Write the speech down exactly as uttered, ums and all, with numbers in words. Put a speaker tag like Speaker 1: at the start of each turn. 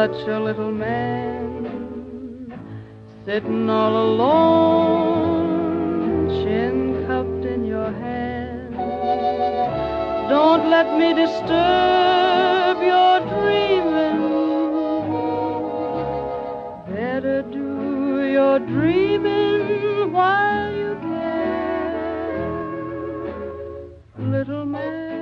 Speaker 1: such a little man, sitting all alone, chin cupped in your hand. Don't let me disturb your dreaming. Better do your dreaming while you can, little man.